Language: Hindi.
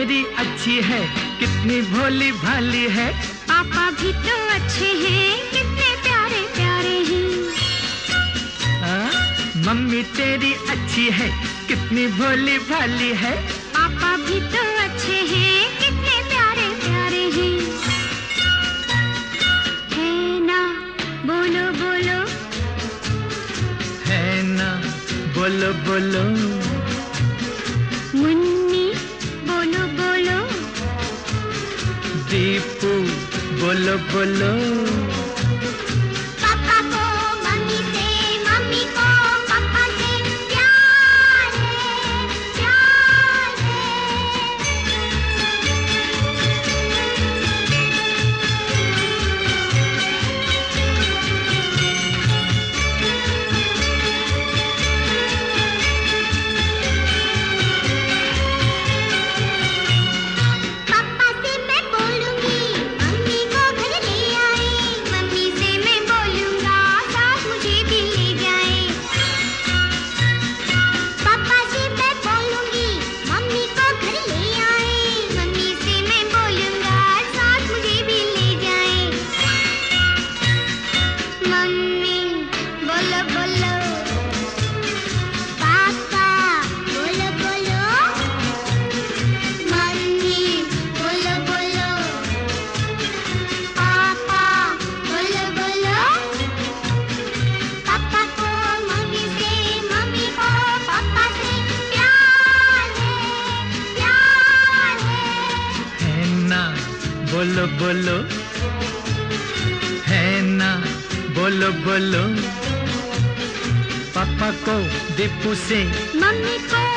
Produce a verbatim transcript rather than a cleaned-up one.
तेरी अच्छी है, कितनी भोली भाली है। पापा भी तो अच्छे हैं, कितने प्यारे प्यारे हैं। आ, मम्मी तेरी अच्छी है, कितनी भोली भाली है। पापा भी तो अच्छे हैं, कितने प्यारे प्यारे हैं। है ना, बोलो बोलो। है ना, बोलो बोलो। मुन्नी, बोलो बोलो। दीपू, बोलो बोलो। पापा को मम्मी से, मम्मी को पापा से प्यार है, प्यार बोलो बोलो। है ना, बोलो बोलो। पापा को दीपू से, मम्मी को